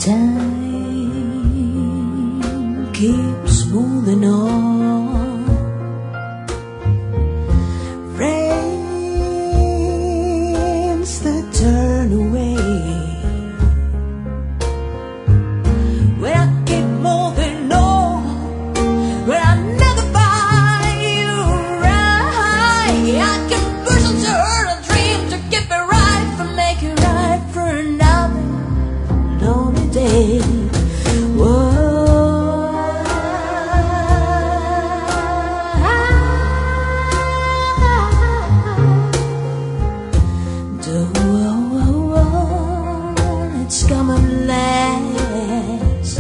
Time keeps moving on. Friends that turn away. When I keep moving on, when I never find you right, I can push on to hurt a dream to keep it right, for make it right for another lonely day. Whoa. It's come at last.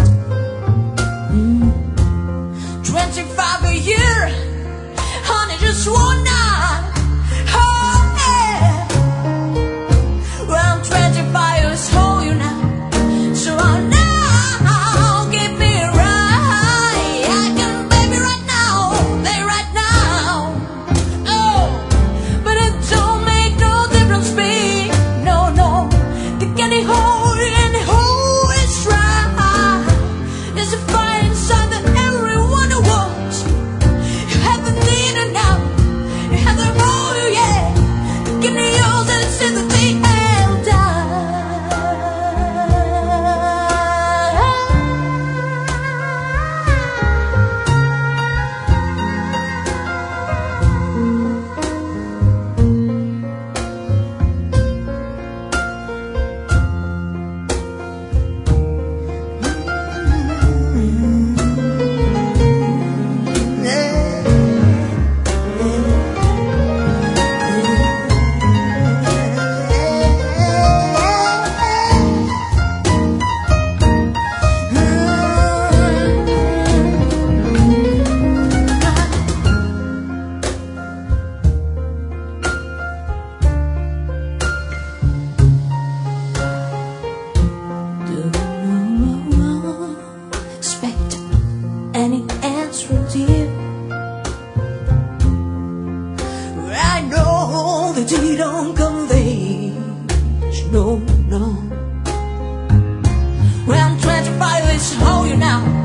25 a year, honey, just one night. Oh, yeah. Well, I'm 25 years old, you know, so I know, get me right. I can baby right now, baby right now. Oh, but it don't make no difference, babe. No, no, to get it home. Any answer, dear? I know that you don't convey. No, no. Well, I'm 25 years old, you now.